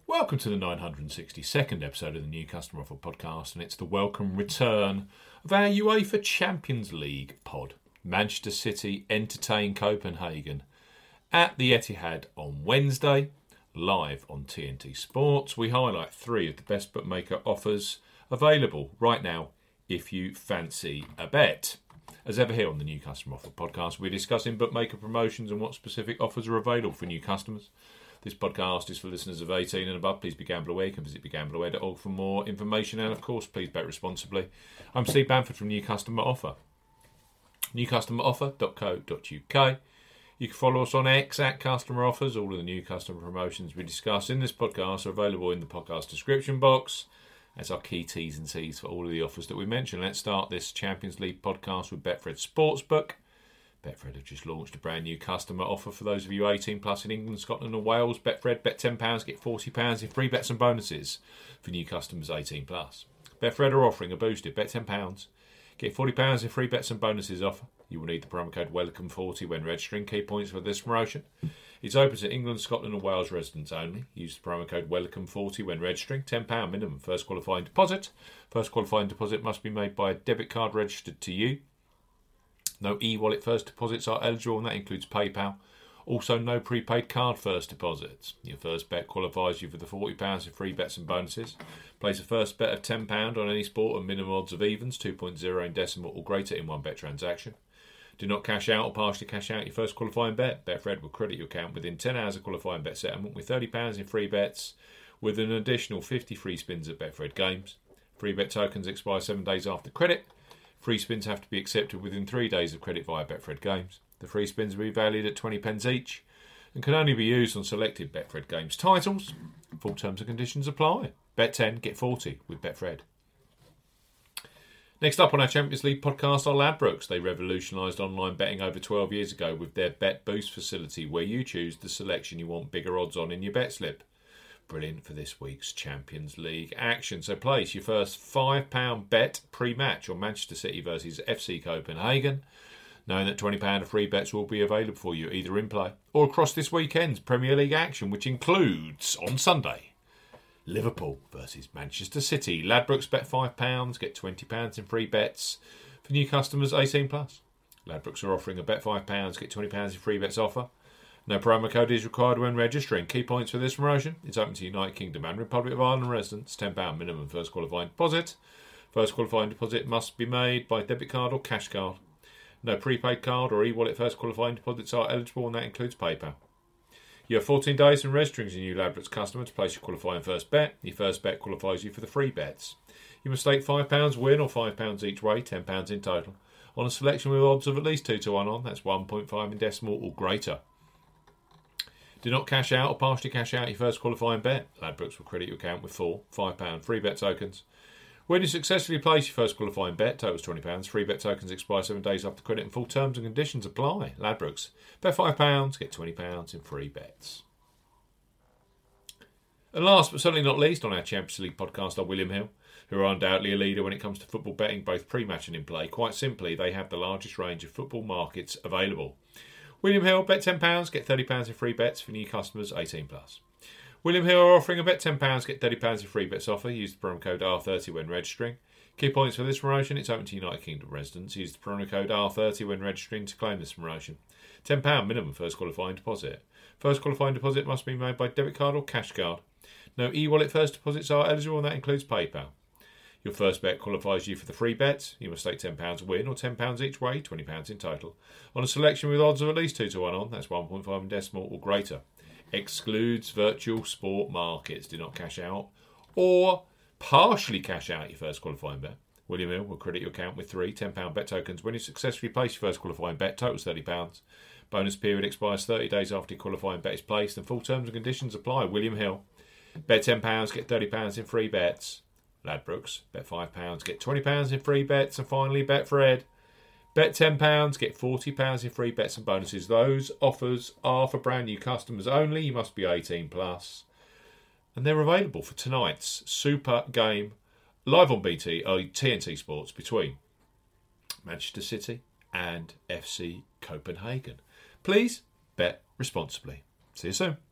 Welcome to the 962nd episode of the New Customer Offer podcast, and it's the welcome return of our UEFA Champions League pod. Manchester City entertain Copenhagen at the Etihad on Wednesday, live on TNT Sports. We highlight three of the best bookmaker offers available right now if you fancy a bet. As ever here on the New Customer Offer podcast, we're discussing bookmaker promotions and what specific offers are available for new customers. This podcast is for listeners of 18 and above. Please be gamble aware. You can visit begambleaware.org for more information. And of course, please bet responsibly. I'm Steve Bamford from New Customer Offer. newcustomeroffer.co.uk. You can follow us on X at Customer Offers. All of the new customer promotions we discuss in this podcast are available in the podcast description box. That's our key T's and C's for all of the offers that we mentioned. Let's start this Champions League podcast with Betfred Sportsbook. Betfred have just launched a brand new customer offer for those of you 18 plus in England, Scotland and Wales. Betfred, bet £10, get £40 in free bets and bonuses for new customers 18 plus. Betfred are offering a boosted bet £10, get £40 in free bets and bonuses offer. You will need the promo code WELCOME40 when registering. Key points for this promotion. It's open to England, Scotland and Wales residents only. Use the promo code WELCOME40 when registering. £10 minimum first qualifying deposit. First qualifying deposit must be made by a debit card registered to you. No e-wallet first deposits are eligible, and that includes PayPal. Also, no prepaid card first deposits. Your first bet qualifies you for the £40 in free bets and bonuses. Place a first bet of £10 on any sport and minimum odds of evens, 2.0 in decimal or greater in one bet transaction. Do not cash out or partially cash out your first qualifying bet. Betfred will credit your account within 10 hours of qualifying bet settlement with £30 in free bets, with an additional 50 free spins at Betfred games. Free bet tokens expire 7 days after credit. Free spins have to be accepted within 3 days of credit via Betfred Games. The free spins will be valued at 20p each and can only be used on selected Betfred Games titles. Full terms and conditions apply. Bet 10, get 40 with Betfred. Next up on our Champions League podcast are Ladbrokes. They revolutionised online betting over 12 years ago with their Bet Boost facility, where you choose the selection you want bigger odds on in your bet slip. Brilliant for this week's Champions League action. So place your first £5 bet pre-match on Manchester City versus FC Copenhagen, knowing that £20 of free bets will be available for you either in play or across this weekend's Premier League action, which includes, on Sunday, Liverpool versus Manchester City. Ladbrokes bet £5, get £20 in free bets for new customers 18 plus. Ladbrokes are offering a bet £5, get £20 in free bets offer. No promo code is required when registering. Key points for this promotion. It's open to United Kingdom and Republic of Ireland residents. £10 minimum first qualifying deposit. First qualifying deposit must be made by debit card or cash card. No prepaid card or e-wallet first qualifying deposits are eligible, and that includes PayPal. You have 14 days from registering as a new Ladbrokes customer to place your qualifying first bet. Your first bet qualifies you for the free bets. You must stake £5 win or £5 each way, £10 in total, on a selection with odds of at least 2 to 1 on. That's 1.5 in decimal or greater. Do not cash out or partially cash out your first qualifying bet. Ladbrokes will credit your account with £4, £5 free bet tokens. When you successfully place your first qualifying bet, totals £20. Free bet tokens expire 7 days after credit and full terms and conditions apply. Ladbrokes, bet £5, get £20 in free bets. And last but certainly not least on our Champions League podcast are William Hill, who are undoubtedly a leader when it comes to football betting, both pre-match and in play. Quite simply, they have the largest range of football markets available. William Hill, bet £10, get £30 in free bets for new customers 18 plus. William Hill are offering a bet £10, get £30 in free bets offer. Use the promo code R30 when registering. Key points for this promotion. It's open to United Kingdom residents. Use the promo code R30 when registering to claim this promotion. £10 minimum first qualifying deposit. First qualifying deposit must be made by debit card or cash card. No e-wallet first deposits are eligible, and that includes PayPal. Your first bet qualifies you for the free bets. You must stake £10 win or £10 each way, £20 in total, on a selection with odds of at least 2 to 1 on. That's 1.5 in decimal or greater. Excludes virtual sport markets. Do not cash out or partially cash out your first qualifying bet. William Hill will credit your account with three £10 bet tokens when you successfully place your first qualifying bet. Totals £30. Bonus period expires 30 days after your qualifying bet is placed, and full terms and conditions apply. William Hill, bet £10, get £30 in free bets. Ladbrokes, bet £5, get £20 in free bets. And finally, Betfred, bet £10, get £40 in free bets and bonuses. Those offers are for brand new customers only. You must be 18 plus. And they're available for tonight's super game live on TNT Sports between Manchester City and FC Copenhagen. Please bet responsibly. See you soon.